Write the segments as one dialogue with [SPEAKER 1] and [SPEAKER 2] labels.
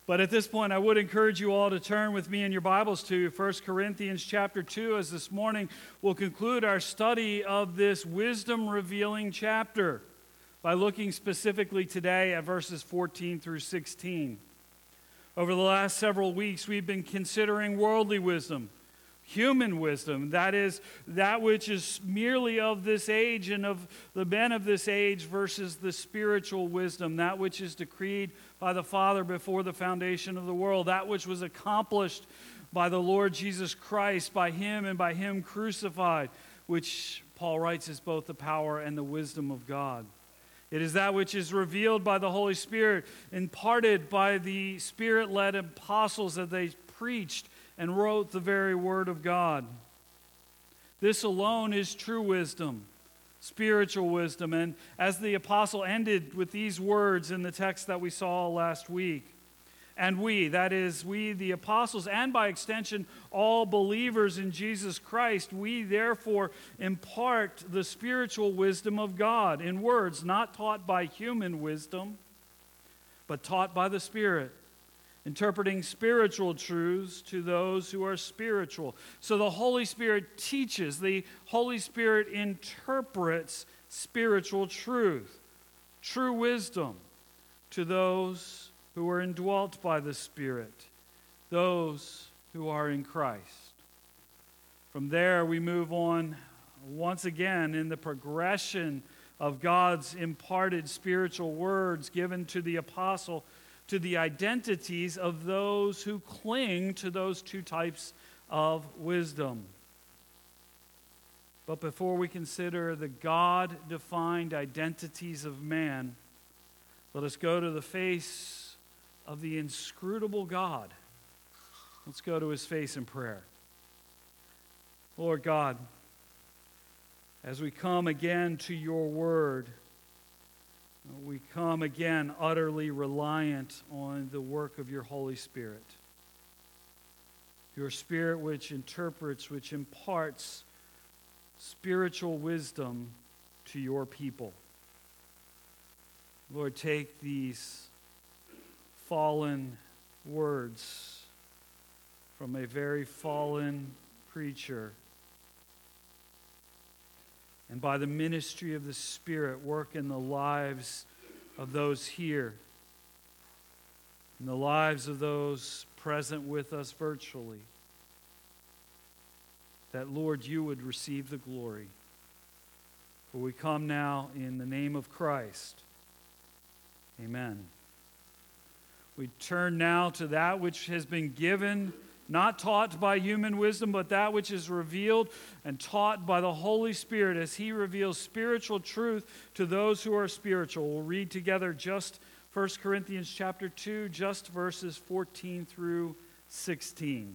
[SPEAKER 1] But at this point, I would encourage you all to turn with me in your Bibles to 1 Corinthians chapter 2, as this morning we'll conclude our study of this wisdom-revealing chapter by looking specifically today at verses 14 through 16. Over the last several weeks, we've been considering worldly wisdom, human wisdom, that is, that which is merely of this age and of the men of this age, versus the spiritual wisdom, that which is decreed by the Father before the foundation of the world, that which was accomplished by the Lord Jesus Christ, by Him and by Him crucified, which Paul writes is both the power and the wisdom of God. It is that which is revealed by the Holy Spirit, imparted by the Spirit-led apostles as they preached and wrote the very Word of God. This alone is true wisdom, spiritual wisdom. And as the apostle ended with these words in the text that we saw last week, and we, that is, we the apostles, and by extension all believers in Jesus Christ, we therefore impart the spiritual wisdom of God in words not taught by human wisdom, but taught by the Spirit, interpreting spiritual truths to those who are spiritual. So the Holy Spirit teaches, the Holy Spirit interprets spiritual truth, true wisdom, to those who are indwelt by the Spirit, those who are in Christ. From there, we move on once again in the progression of God's imparted spiritual words given to the apostle, to the identities of those who cling to those two types of wisdom. But before we consider the God-defined identities of man, let us go to the face of the inscrutable God. Let's go to His face in prayer. Lord God, as we come again to your word, we come again utterly reliant on the work of your Holy Spirit. Your Spirit which interprets, which imparts spiritual wisdom to your people. Lord, take these fallen words from a very fallen preacher, and by the ministry of the Spirit, work in the lives of those here, in the lives of those present with us virtually, that, Lord, you would receive the glory. For we come now in the name of Christ. Amen. We turn now to that which has been given, not taught by human wisdom, but that which is revealed and taught by the Holy Spirit as He reveals spiritual truth to those who are spiritual. We'll read together just 1 Corinthians chapter 2, just verses 14 through 16.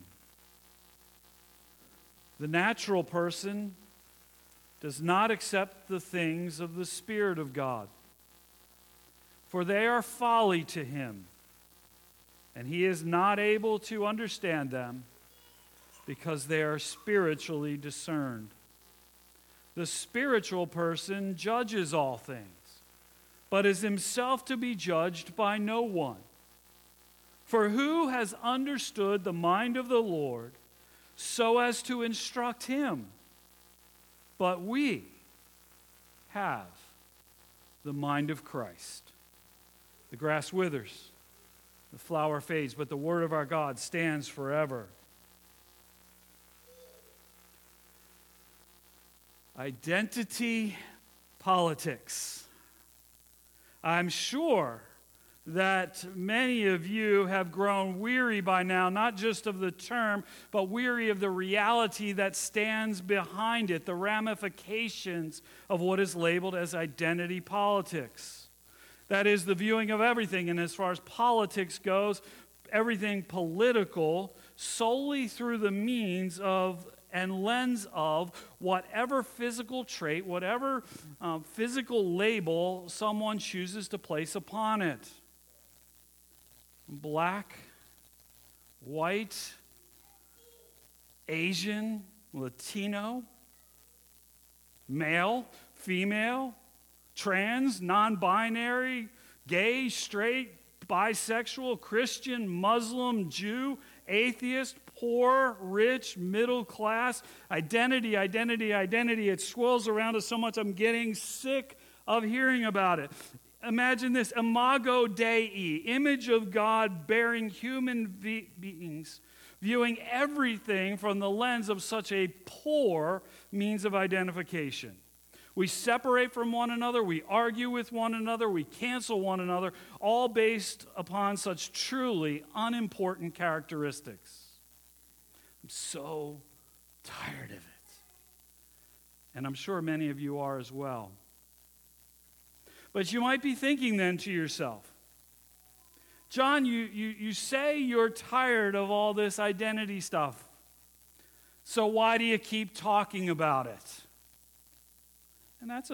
[SPEAKER 1] The natural person does not accept the things of the Spirit of God, for they are folly to him, and he is not able to understand them because they are spiritually discerned. The spiritual person judges all things, but is himself to be judged by no one. For who has understood the mind of the Lord so as to instruct him? But we have the mind of Christ. The grass withers, the flower fades, but the word of our God stands forever. Identity politics. I'm sure that many of you have grown weary by now, not just of the term, but weary of the reality that stands behind it, the ramifications of what is labeled as identity politics. That is the viewing of everything, and as far as politics goes, everything political solely through the means of and lens of whatever physical trait, whatever physical label someone chooses to place upon it. Black, white, Asian, Latino, male, female, trans, non-binary, gay, straight, bisexual, Christian, Muslim, Jew, atheist, poor, rich, middle class, identity, identity, identity. It swirls around us so much I'm getting sick of hearing about it. Imagine this, imago Dei, image of God bearing human beings, viewing everything from the lens of such a poor means of identification. We separate from one another, we argue with one another, we cancel one another, all based upon such truly unimportant characteristics. I'm so tired of it. And I'm sure many of you are as well. But you might be thinking then to yourself, John, you say you're tired of all this identity stuff. So why do you keep talking about it? And that's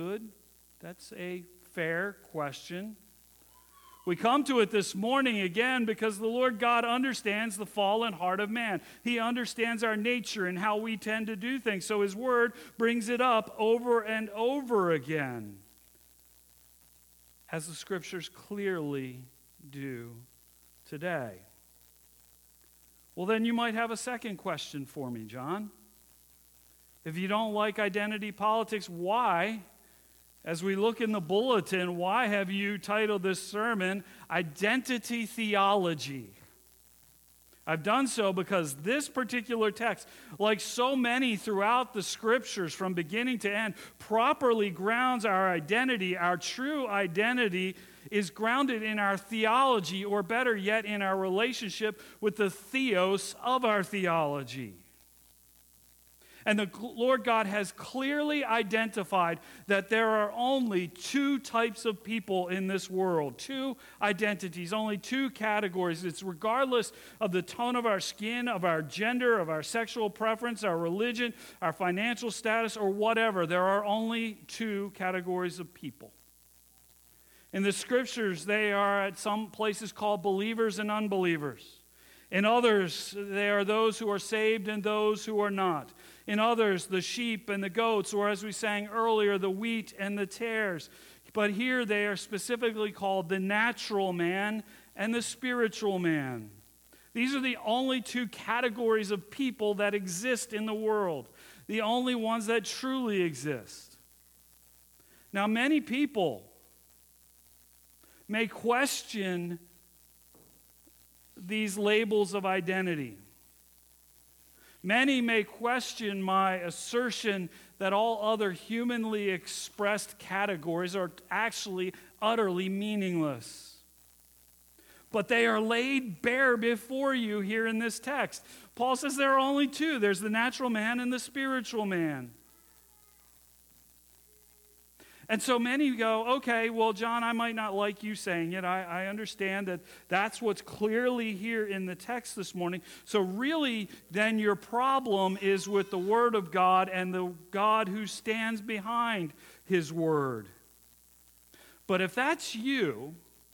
[SPEAKER 1] a fair question. We come to it this morning again because the Lord God understands the fallen heart of man. He understands our nature and how we tend to do things. So His Word brings it up over and over again, as the Scriptures clearly do today. Well, then you might have a second question for me, John. If you don't like identity politics, why, as we look in the bulletin, why have you titled this sermon, Identity Theology? I've done so because this particular text, like so many throughout the Scriptures from beginning to end, properly grounds our identity. Our true identity is grounded in our theology, or better yet, in our relationship with the theos of our theology. And the Lord God has clearly identified that there are only two types of people in this world, two identities, only two categories. It's regardless of the tone of our skin, of our gender, of our sexual preference, our religion, our financial status, or whatever. There are only two categories of people. In the Scriptures, they are at some places called believers and unbelievers. In others, they are those who are saved and those who are not. In others, the sheep and the goats, or as we sang earlier, the wheat and the tares. But here they are specifically called the natural man and the spiritual man. These are the only two categories of people that exist in the world, the only ones that truly exist. Now, many people may question these labels of identity. Many may question my assertion that all other humanly expressed categories are actually utterly meaningless. But they are laid bare before you here in this text. Paul says there are only two. There's the natural man and the spiritual man. And so many go, okay, well, John, I might not like you saying it. I understand that that's what's clearly here in the text this morning. So really, then your problem is with the Word of God and the God who stands behind His Word. But if that's you,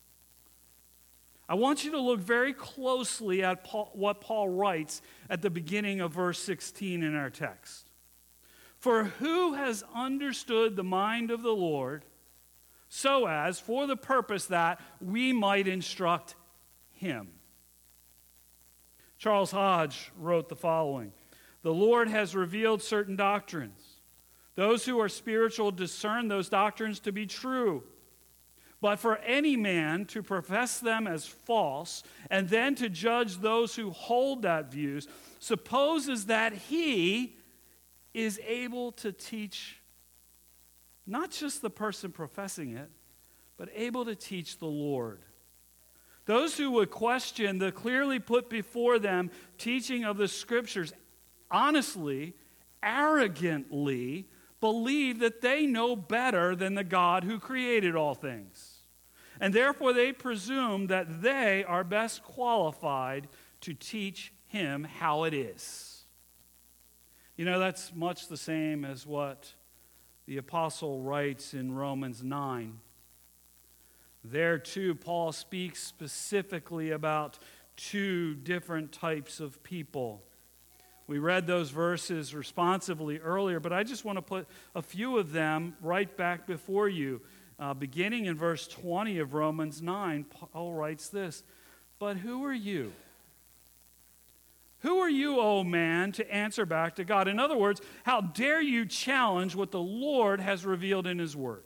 [SPEAKER 1] I want you to look very closely at what Paul writes at the beginning of verse 16 in our text. For who has understood the mind of the Lord, so as, for the purpose that we might instruct him? Charles Hodge wrote the following: the Lord has revealed certain doctrines. Those who are spiritual discern those doctrines to be true. But for any man to profess them as false, and then to judge those who hold that views, supposes that he is able to teach not just the person professing it, but able to teach the Lord. Those who would question the clearly put before them teaching of the Scriptures honestly, arrogantly believe that they know better than the God who created all things. And therefore they presume that they are best qualified to teach him how it is. You know, that's much the same as what the apostle writes in Romans 9. There too, Paul speaks specifically about two different types of people. We read those verses responsively earlier, but I just want to put a few of them right back before you. beginning in verse 20 of Romans 9, Paul writes this, "But who are you? Who are you, O man, to answer back to God?" In other words, how dare you challenge what the Lord has revealed in his word?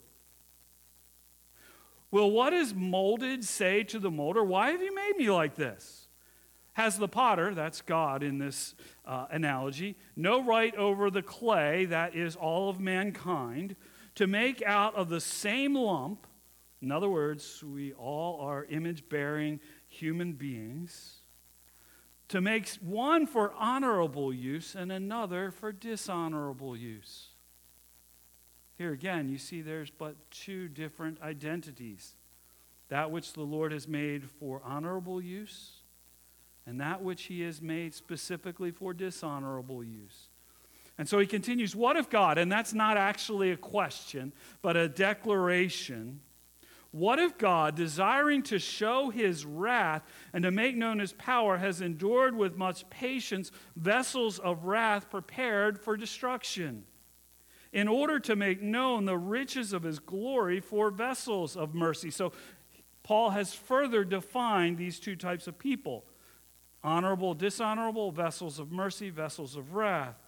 [SPEAKER 1] Will what is molded say to the molder, "Why have you made me like this?" Has the potter, that's God in this analogy, no right over the clay, that is all of mankind, to make out of the same lump, in other words, we all are image-bearing human beings, to make one for honorable use and another for dishonorable use? Here again, you see there's but two different identities. That which the Lord has made for honorable use, and that which he has made specifically for dishonorable use. And so he continues, what if God, and that's not actually a question, but a declaration, what if God, desiring to show his wrath and to make known his power, has endured with much patience vessels of wrath prepared for destruction, in order to make known the riches of his glory for vessels of mercy? So Paul has further defined these two types of people: honorable, dishonorable, vessels of mercy, vessels of wrath.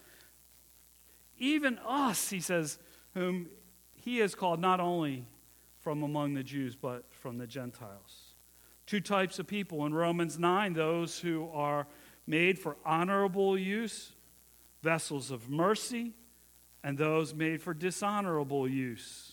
[SPEAKER 1] Even us, he says, whom he has called not only from among the Jews, but from the Gentiles. Two types of people. In Romans 9, those who are made for honorable use, vessels of mercy, and those made for dishonorable use,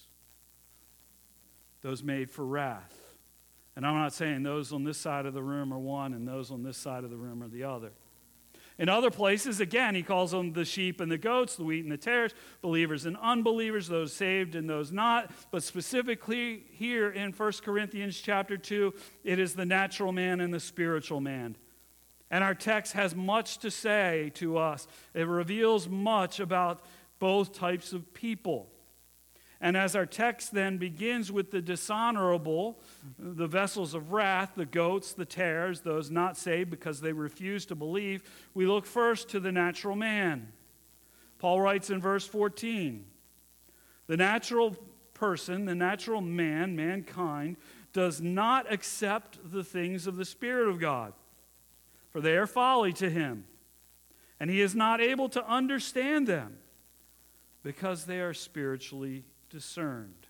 [SPEAKER 1] those made for wrath. And I'm not saying those on this side of the room are one and those on this side of the room are the other. In other places, again, he calls them the sheep and the goats, the wheat and the tares, believers and unbelievers, those saved and those not. But specifically here in 1 Corinthians chapter 2, it is the natural man and the spiritual man. And our text has much to say to us. It reveals much about both types of people. And as our text then begins with the dishonorable, the vessels of wrath, the goats, the tares, those not saved because they refuse to believe, we look first to the natural man. Paul writes in verse 14, the natural person, the natural man, mankind, does not accept the things of the Spirit of God, for they are folly to him, and he is not able to understand them, because they are spiritually discerned.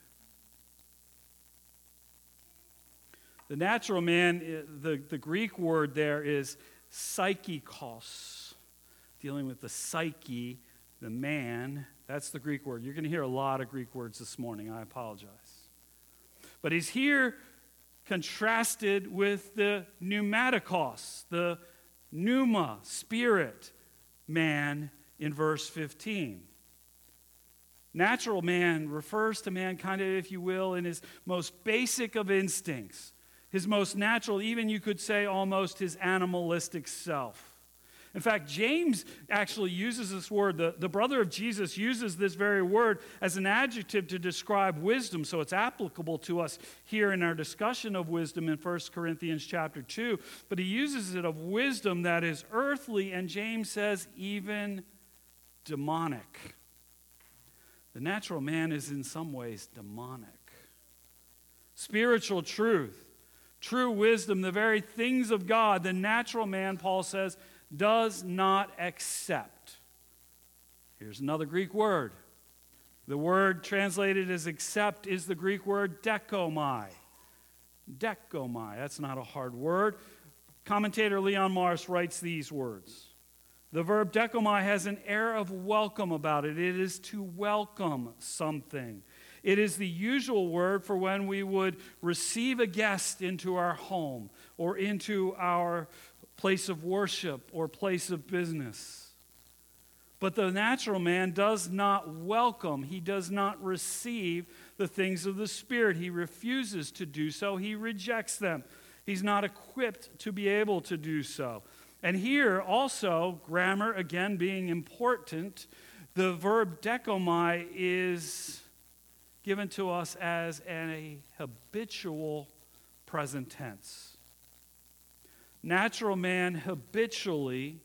[SPEAKER 1] The natural man, the Greek word there is psychikos, dealing with the psyche, the man. That's the Greek word. You're going to hear a lot of Greek words this morning. I apologize. But he's here contrasted with the pneumatikos, the pneuma, spirit, man in verse 15. Natural man refers to mankind, if you will, in his most basic of instincts, his most natural, even you could say almost his animalistic self. In fact, James actually uses this word, the brother of Jesus uses this very word as an adjective to describe wisdom, so it's applicable to us here in our discussion of wisdom in 1 Corinthians chapter 2, but he uses it of wisdom that is earthly, and James says even demonic. The natural man is in some ways demonic. Spiritual truth, true wisdom, the very things of God, the natural man, Paul says, does not accept. Here's another Greek word. The word translated as accept is the Greek word dekomai. Dekomai, that's not a hard word. Commentator Leon Morris writes these words. The verb dekomai has an air of welcome about it. It is to welcome something. It is the usual word for when we would receive a guest into our home or into our place of worship or place of business. But the natural man does not welcome. He does not receive the things of the Spirit. He refuses to do so. He rejects them. He's not equipped to be able to do so. And here also, grammar again being important, the verb dekomai is given to us as a habitual present tense. Natural man habitually,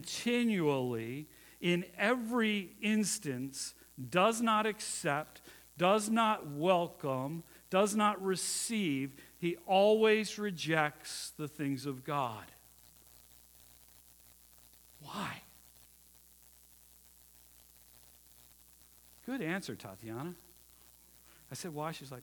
[SPEAKER 1] continually, in every instance, does not accept, does not welcome, does not receive, he always rejects the things of God. Why? Good answer, Tatiana. I said, why? She's like,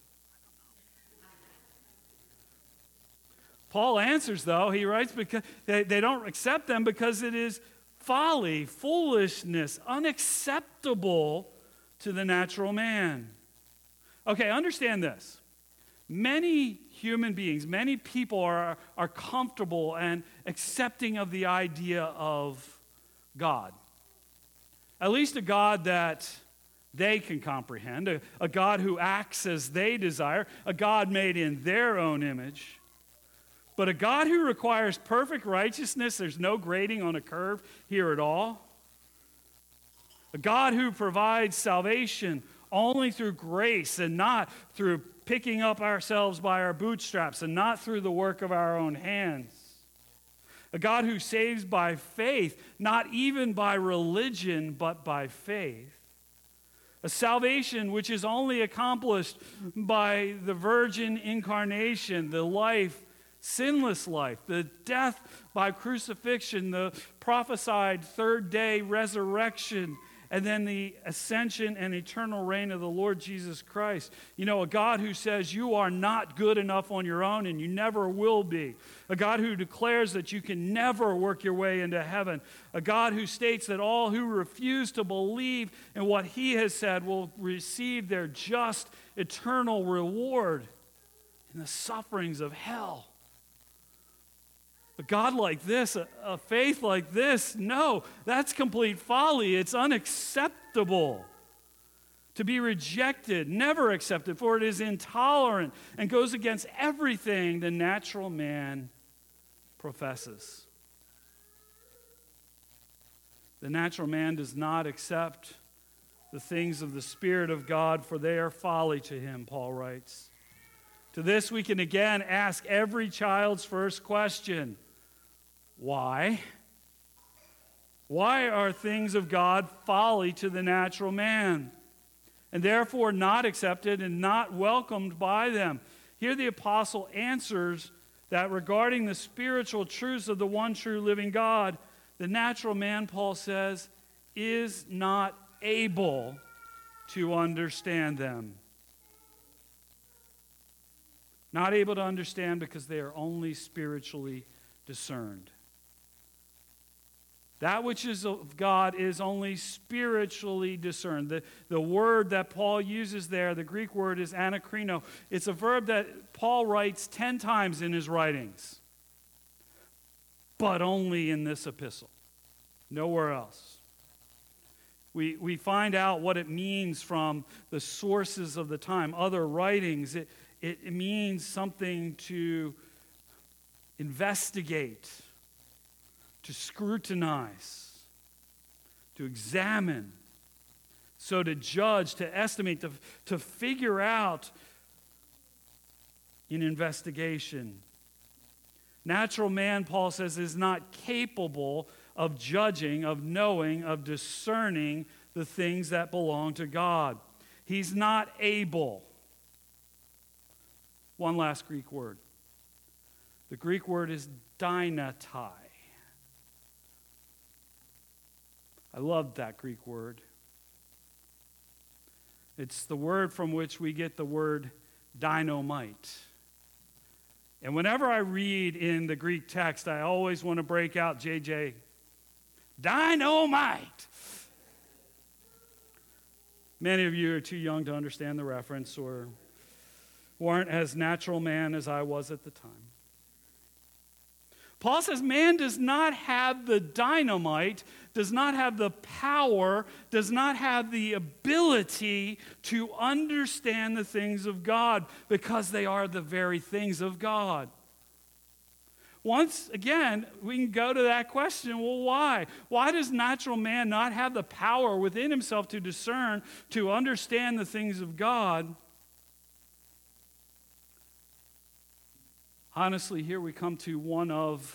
[SPEAKER 1] Paul answers, though. He writes, because they don't accept them because it is folly, foolishness, unacceptable to the natural man. Okay, understand this. Many human beings, many people are comfortable and accepting of the idea of God. At least a God that they can comprehend, a God who acts as they desire, a God made in their own image. But a God who requires perfect righteousness, there's no grading on a curve here at all. A God who provides salvation only through grace and not through picking up ourselves by our bootstraps and not through the work of our own hands. A God who saves by faith, not even by religion, but by faith. A salvation which is only accomplished by the virgin incarnation, the life, sinless life, the death by crucifixion, the prophesied third day resurrection, and then the ascension and eternal reign of the Lord Jesus Christ. You know, a God who says you are not good enough on your own and you never will be. A God who declares that you can never work your way into heaven. A God who states that all who refuse to believe in what he has said will receive their just eternal reward in the sufferings of hell. A God like this, a faith like this, no, that's complete folly. It's unacceptable to be rejected, never accepted, for it is intolerant and goes against everything the natural man professes. The natural man does not accept the things of the Spirit of God, for they are folly to him, Paul writes. To this we can again ask every child's first question. Why? Why are things of God folly to the natural man, and therefore not accepted and not welcomed by them? Here the apostle answers that regarding the spiritual truths of the one true living God, the natural man, Paul says, is not able to understand them. Not able to understand because they are only spiritually discerned. That which is of God is only spiritually discerned. The word that Paul uses there, the Greek word is anakrino. It's a verb that Paul writes 10 times in his writings, but only in this epistle, nowhere else. We find out what it means from the sources of the time, other writings. It means something to investigate, to scrutinize, to examine, so to judge, to estimate, to figure out in investigation. Natural man, Paul says, is not capable of judging, of knowing, of discerning the things that belong to God. He's not able. One last Greek word. The Greek word is dynatai. I love that Greek word. It's the word from which we get the word dynamite. And whenever I read in the Greek text, I always want to break out JJ. Dynamite! Many of you are too young to understand the reference or weren't as natural man as I was at the time. Paul says man does not have the dynamite, does not have the power, does not have the ability to understand the things of God because they are the very things of God. Once again, we can go to that question, well, why? Why does natural man not have the power within himself to discern, to understand the things of God? Honestly, here we come to one of,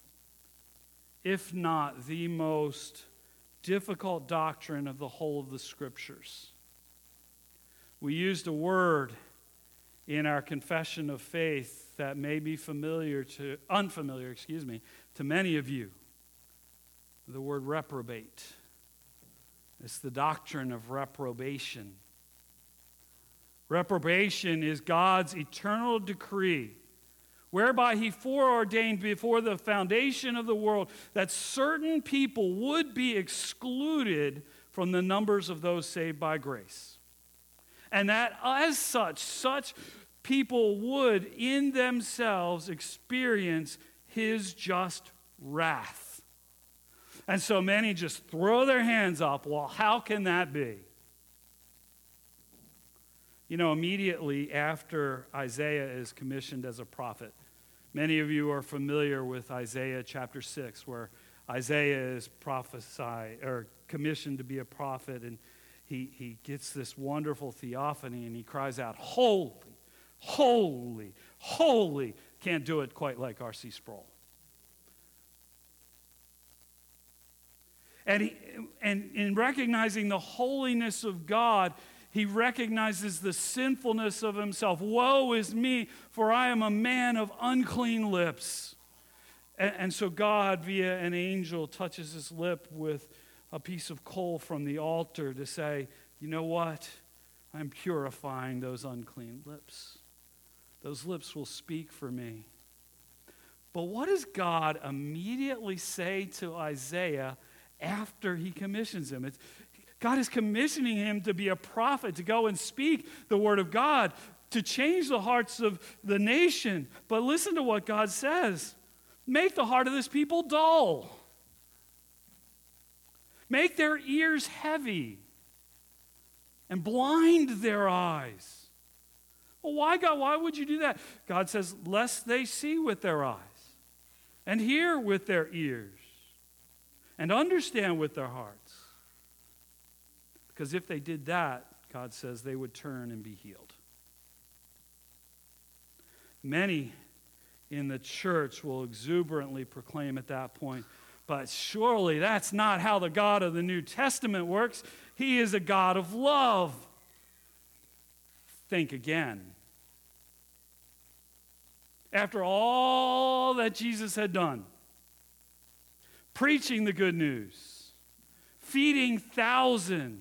[SPEAKER 1] if not the most difficult doctrine of the whole of the Scriptures. We used a word in our confession of faith that may be unfamiliar to many of you. The word reprobate. It's the doctrine of reprobation. Reprobation is God's eternal decree whereby he foreordained before the foundation of the world that certain people would be excluded from the numbers of those saved by grace. And that as such people would in themselves experience his just wrath. And so many just throw their hands up. Well, how can that be? You know, immediately after Isaiah is commissioned as a prophet, many of you are familiar with Isaiah chapter 6, where Isaiah is commissioned to be a prophet, and he gets this wonderful theophany, and he cries out, "Holy, holy, holy." Can't do it quite like R.C. Sproul. And in recognizing the holiness of God, he recognizes the sinfulness of himself. Woe is me, for I am a man of unclean lips. And so God, via an angel, touches his lip with a piece of coal from the altar to say, you know what? I'm purifying those unclean lips. Those lips will speak for me. But what does God immediately say to Isaiah after he commissions him? God is commissioning him to be a prophet, to go and speak the word of God, to change the hearts of the nation. But listen to what God says. Make the heart of this people dull. Make their ears heavy and blind their eyes. Well, why, God? Why would you do that? God says, lest they see with their eyes and hear with their ears and understand with their hearts. Because if they did that, God says, they would turn and be healed. Many in the church will exuberantly proclaim at that point, but surely that's not how the God of the New Testament works. He is a God of love. Think again. After all that Jesus had done, preaching the good news, feeding thousands,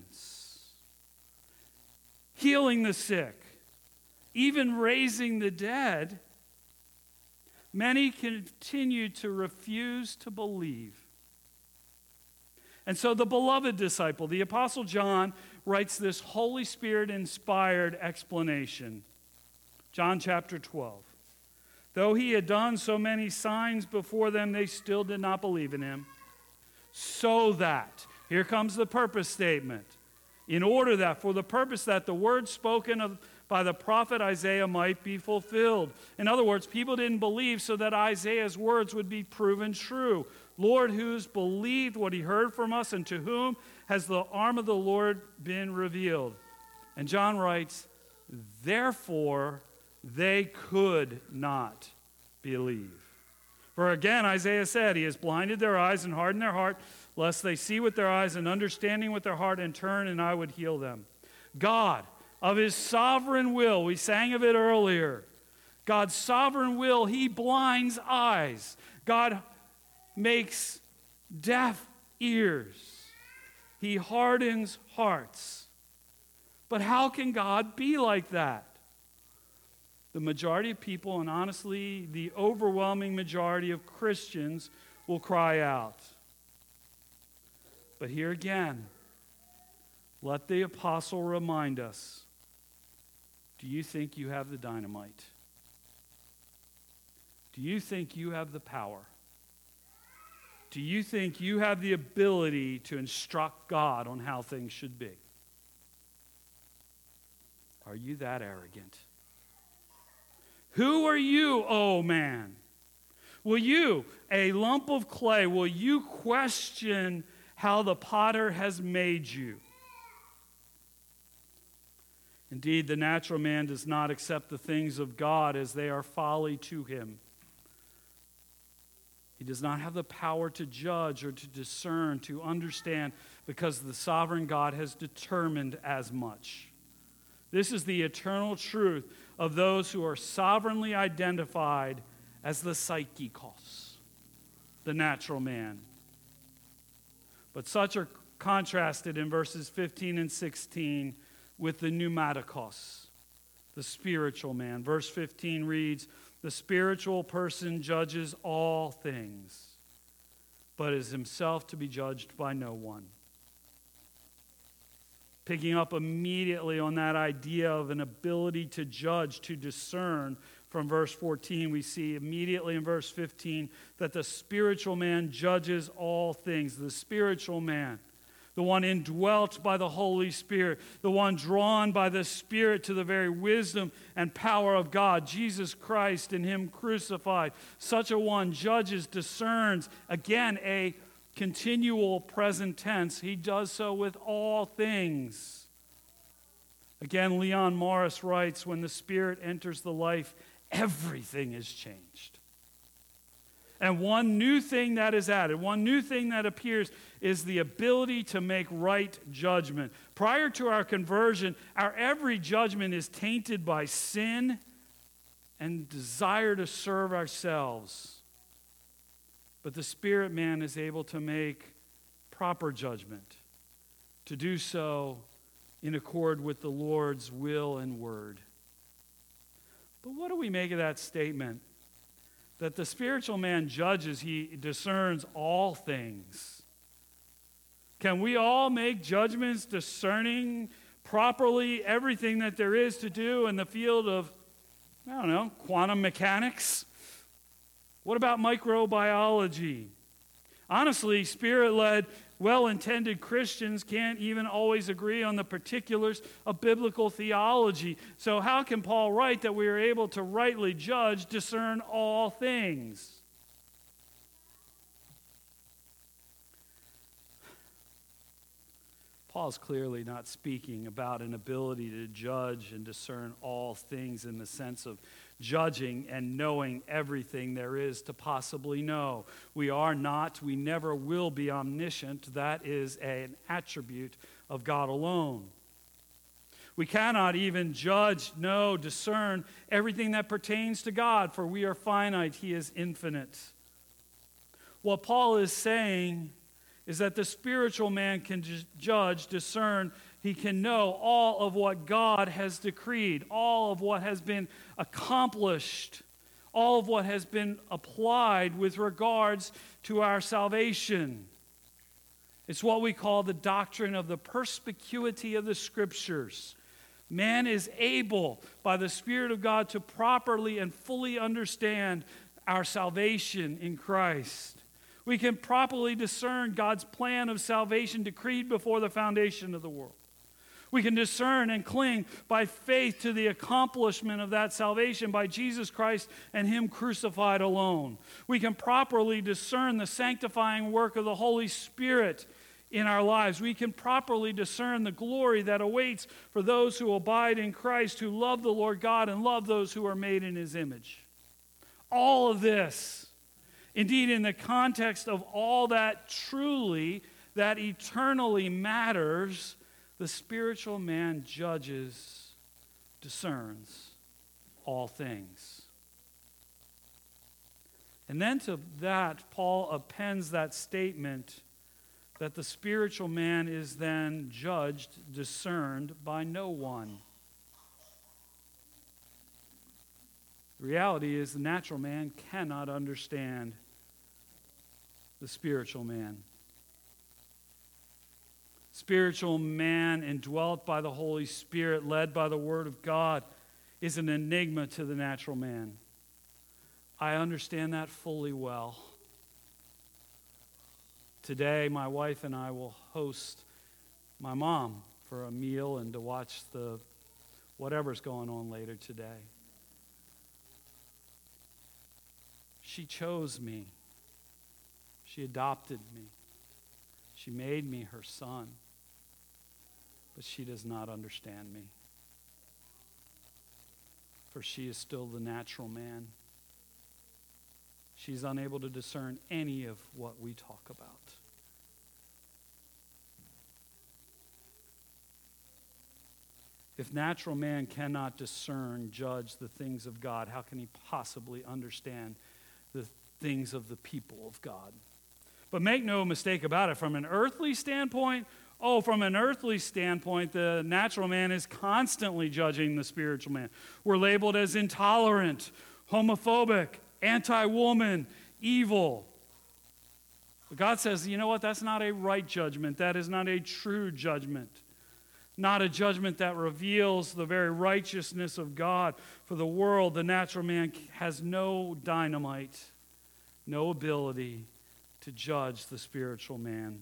[SPEAKER 1] healing the sick, even raising the dead, many continue to refuse to believe. And so the beloved disciple, the Apostle John, writes this Holy Spirit-inspired explanation. John chapter 12. Though he had done so many signs before them, they still did not believe in him. So that, here comes the purpose statement, in order that, for the purpose that the word spoken of by the prophet Isaiah might be fulfilled. In other words, people didn't believe so that Isaiah's words would be proven true. Lord, who's believed what he heard from us, and to whom has the arm of the Lord been revealed? And John writes, therefore they could not believe. For again, Isaiah said, he has blinded their eyes and hardened their heart, lest they see with their eyes and understanding with their heart and turn, and I would heal them. God, of his sovereign will, we sang of it earlier. God's sovereign will, he blinds eyes. God makes deaf ears. He hardens hearts. But how can God be like that? The majority of people, and honestly, the overwhelming majority of Christians, will cry out. But here again, let the apostle remind us, do you think you have the dynamite? Do you think you have the power? Do you think you have the ability to instruct God on how things should be? Are you that arrogant? Who are you, oh man? Will you, a lump of clay, will you question how the potter has made you? Indeed, the natural man does not accept the things of God as they are folly to him. He does not have the power to judge or to discern, to understand, because the sovereign God has determined as much. This is the eternal truth of those who are sovereignly identified as the psychikos, the natural man. But such are contrasted in verses 15 and 16 with the pneumatikos, the spiritual man. Verse 15 reads, "The spiritual person judges all things, but is himself to be judged by no one." Picking up immediately on that idea of an ability to judge, to discern, from verse 14, we see immediately in verse 15 that the spiritual man judges all things. The spiritual man, the one indwelt by the Holy Spirit, the one drawn by the Spirit to the very wisdom and power of God, Jesus Christ and Him crucified. Such a one judges, discerns, again, a continual present tense. He does so with all things. Again, Leon Morris writes, when the Spirit enters the life, everything is changed. And one new thing that is added, one new thing that appears is the ability to make right judgment. Prior to our conversion, our every judgment is tainted by sin and desire to serve ourselves. But the spirit man is able to make proper judgment, to do so in accord with the Lord's will and word. But what do we make of that statement? That the spiritual man judges, he discerns all things. Can we all make judgments discerning properly everything that there is to do in the field of, quantum mechanics? What about microbiology? Honestly, spirit-led, well-intended Christians can't even always agree on the particulars of biblical theology. So how can Paul write that we are able to rightly judge, discern all things? Paul's clearly not speaking about an ability to judge and discern all things in the sense of judging and knowing everything there is to possibly know. We are not, we never will be omniscient. That is an attribute of God alone. We cannot even judge, know, discern everything that pertains to God, for we are finite, He is infinite. What Paul is saying is that the spiritual man can judge, discern, he can know all of what God has decreed, all of what has been accomplished, all of what has been applied with regards to our salvation. It's what we call the doctrine of the perspicuity of the Scriptures. Man is able, by the Spirit of God, to properly and fully understand our salvation in Christ. We can properly discern God's plan of salvation decreed before the foundation of the world. We can discern and cling by faith to the accomplishment of that salvation by Jesus Christ and Him crucified alone. We can properly discern the sanctifying work of the Holy Spirit in our lives. We can properly discern the glory that awaits for those who abide in Christ, who love the Lord God and love those who are made in His image. All of this, indeed, in the context of all that truly, that eternally matters, the spiritual man judges, discerns all things. And then to that, Paul appends that statement that the spiritual man is then judged, discerned by no one. The reality is the natural man cannot understand the spiritual man. Spiritual man, indwelt by the Holy Spirit, led by the Word of God, is an enigma to the natural man. I understand that fully well. Today, my wife and I will host my mom for a meal and to watch the whatever's going on later today. She chose me. She adopted me. She made me her son. But she does not understand me. For she is still the natural man. She's unable to discern any of what we talk about. If natural man cannot discern, judge the things of God, how can he possibly understand the things of the people of God? But make no mistake about it, from an earthly standpoint, the natural man is constantly judging the spiritual man. We're labeled as intolerant, homophobic, anti-woman, evil. But God says, you know what? That's not a right judgment. That is not a true judgment. Not a judgment that reveals the very righteousness of God. For the world, the natural man has no dynamite, no ability to judge the spiritual man.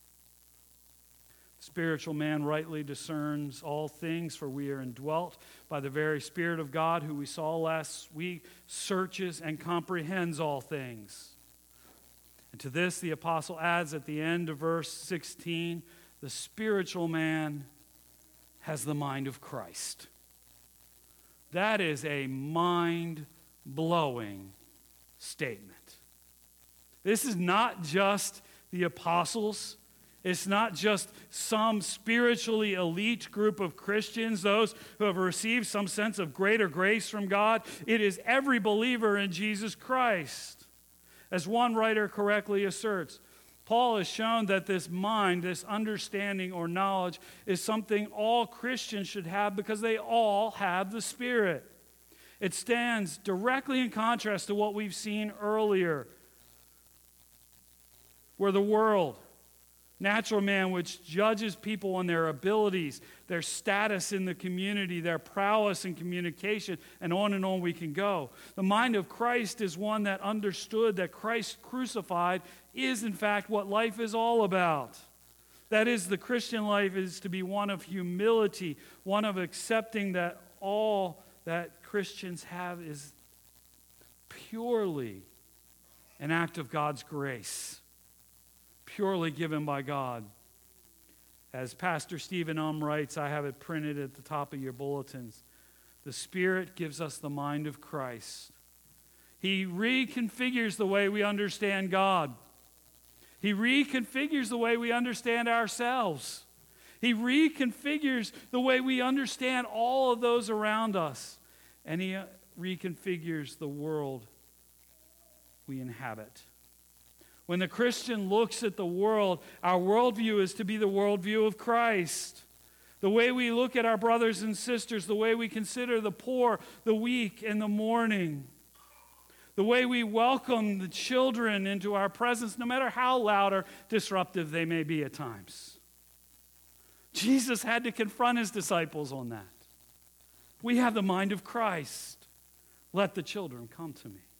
[SPEAKER 1] The spiritual man rightly discerns all things, for we are indwelt by the very Spirit of God, who we saw last week, searches and comprehends all things. And to this, the apostle adds at the end of verse 16, the spiritual man has the mind of Christ. That is a mind-blowing statement. This is not just the apostles. It's not just some spiritually elite group of Christians, those who have received some sense of greater grace from God. It is every believer in Jesus Christ. As one writer correctly asserts, Paul has shown that this mind, this understanding or knowledge, is something all Christians should have because they all have the Spirit. It stands directly in contrast to what we've seen earlier, where the world, natural man, which judges people on their abilities, their status in the community, their prowess in communication, and on we can go. The mind of Christ is one that understood that Christ crucified is, in fact, what life is all about. That is, the Christian life is to be one of humility, one of accepting that all that Christians have is purely an act of God's grace, purely given by God. As Pastor Stephen writes, I have it printed at the top of your bulletins, the Spirit gives us the mind of Christ. He reconfigures the way we understand God. He reconfigures the way we understand ourselves. He reconfigures the way we understand all of those around us. And he reconfigures the world we inhabit. When the Christian looks at the world, our worldview is to be the worldview of Christ. The way we look at our brothers and sisters, the way we consider the poor, the weak, and the mourning. The way we welcome the children into our presence, no matter how loud or disruptive they may be at times. Jesus had to confront his disciples on that. We have the mind of Christ. Let the children come to me.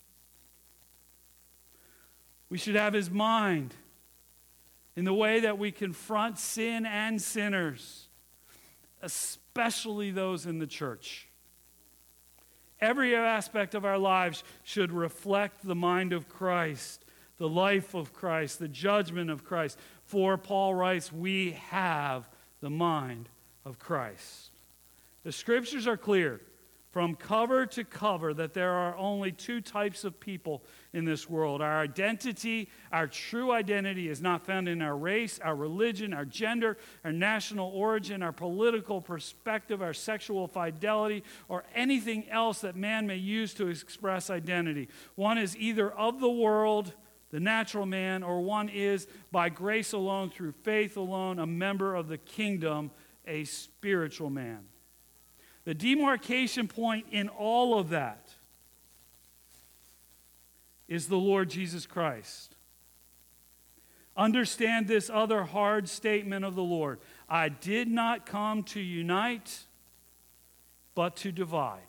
[SPEAKER 1] We should have his mind in the way that we confront sin and sinners, especially those in the church. Every aspect of our lives should reflect the mind of Christ, the life of Christ, the judgment of Christ. For Paul writes, we have the mind of Christ. The scriptures are clear from cover to cover that there are only two types of people in this world. Our identity, our true identity, is not found in our race, our religion, our gender, our national origin, our political perspective, our sexual fidelity, or anything else that man may use to express identity. One is either of the world, the natural man, or one is, by grace alone, through faith alone, a member of the kingdom, a spiritual man. The demarcation point in all of that is the Lord Jesus Christ. Understand this other hard statement of the Lord. I did not come to unite, but to divide.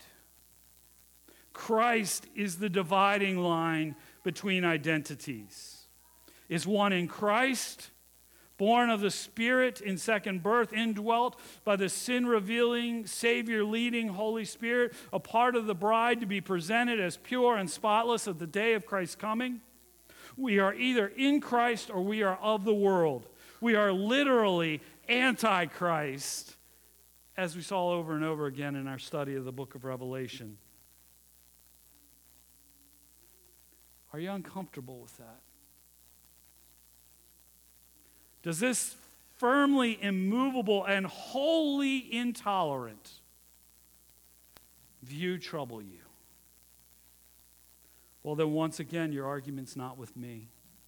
[SPEAKER 1] Christ is the dividing line between identities. Is one in Christ, born of the Spirit in second birth, indwelt by the sin-revealing, Savior-leading Holy Spirit, a part of the bride to be presented as pure and spotless at the day of Christ's coming. We are either in Christ or we are of the world. We are literally anti-Christ, as we saw over and over again in our study of the book of Revelation. Are you uncomfortable with that? Does this firmly immovable and wholly intolerant view trouble you? Well, then once again, your argument's not with me.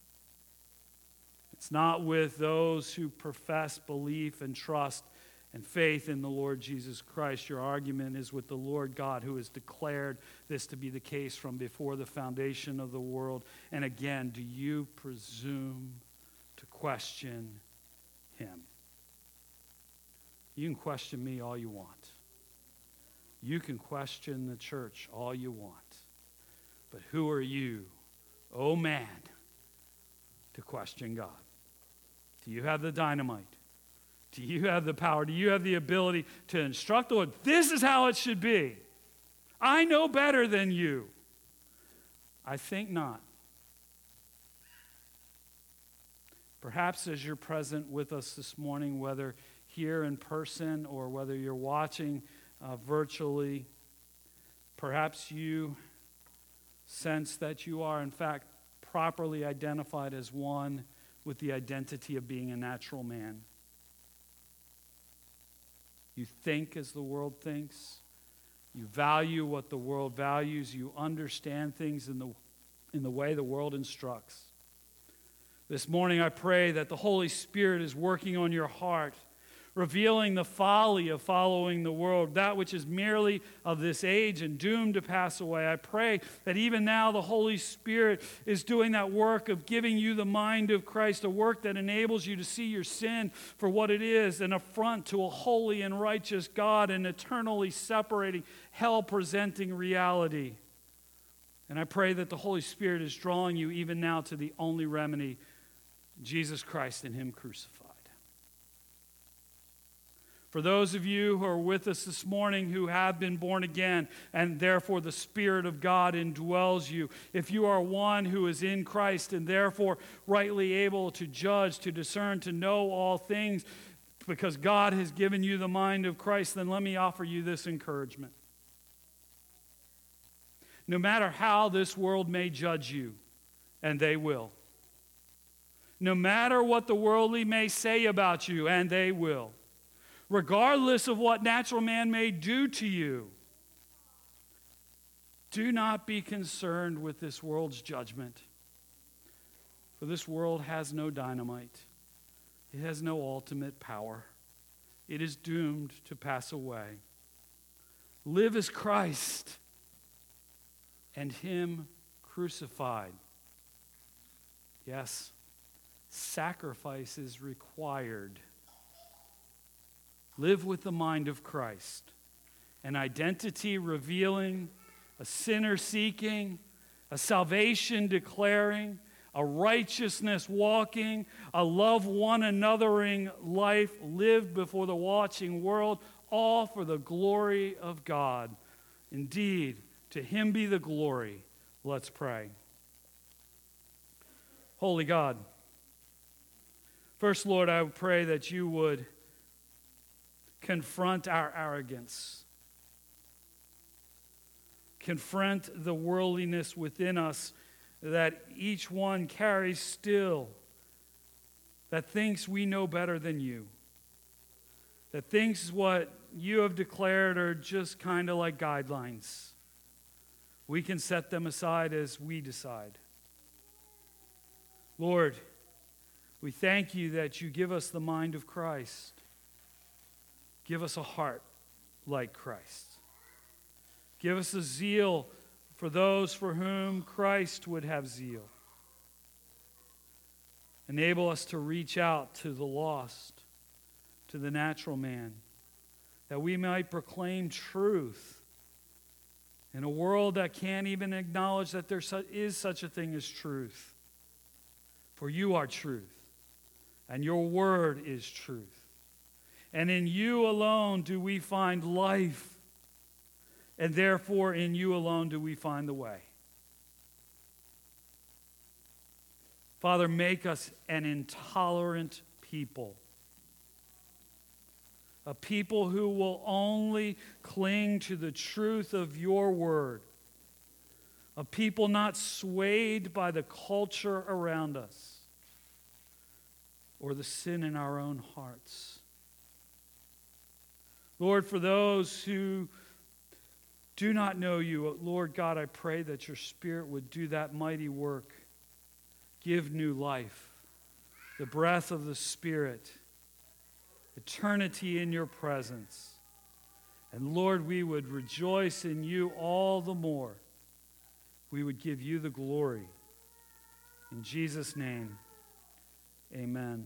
[SPEAKER 1] It's not with those who profess belief and trust and faith in the Lord Jesus Christ. Your argument is with the Lord God, who has declared this to be the case from before the foundation of the world. And again, do you presume to question him? You can question me all you want. You can question the church all you want. But who are you, oh man, to question God? Do you have the dynamite? Do you have the power? Do you have the ability to instruct the Lord? This is how it should be. I know better than you. I think not. Perhaps as you're present with us this morning, whether here in person or whether you're watching virtually, perhaps you sense that you are, in fact, properly identified as one with the identity of being a natural man. You think as the world thinks. You value what the world values. You understand things in the way the world instructs. This morning I pray that the Holy Spirit is working on your heart, revealing the folly of following the world, that which is merely of this age and doomed to pass away. I pray that even now the Holy Spirit is doing that work of giving you the mind of Christ, a work that enables you to see your sin for what it is, an affront to a holy and righteous God, an eternally separating, hell-presenting reality. And I pray that the Holy Spirit is drawing you even now to the only remedy, Jesus Christ and him crucified. For those of you who are with us this morning who have been born again and therefore the Spirit of God indwells you, if you are one who is in Christ and therefore rightly able to judge, to discern, to know all things because God has given you the mind of Christ, then let me offer you this encouragement. No matter how this world may judge you, and they will, no matter what the worldly may say about you, and they will, regardless of what natural man may do to you, do not be concerned with this world's judgment. For this world has no dynamite. It has no ultimate power. It is doomed to pass away. Live as Christ and him crucified. Yes, sacrifice is required. Live with the mind of Christ, an identity revealing, a sinner seeking, a salvation declaring, a righteousness walking, a love one anothering life lived before the watching world, all for the glory of God. Indeed, to him be the glory. Let's pray. Holy God, first, Lord, I pray that you would confront our arrogance. Confront the worldliness within us that each one carries still, that thinks we know better than you, that thinks what you have declared are just kind of like guidelines. We can set them aside as we decide. Lord, we thank you that you give us the mind of Christ. Give us a heart like Christ. Give us a zeal for those for whom Christ would have zeal. Enable us to reach out to the lost, to the natural man, that we might proclaim truth in a world that can't even acknowledge that there is such a thing as truth. For you are truth, and your word is truth. And in you alone do we find life, and therefore in you alone do we find the way. Father, make us an intolerant people. A people who will only cling to the truth of your word. A people not swayed by the culture around us. or the sin in our own hearts. Lord, for those who do not know you, Lord God, I pray that your Spirit would do that mighty work. Give new life, the breath of the Spirit, eternity in your presence. And Lord, we would rejoice in you all the more. We would give you the glory. In Jesus' name, amen.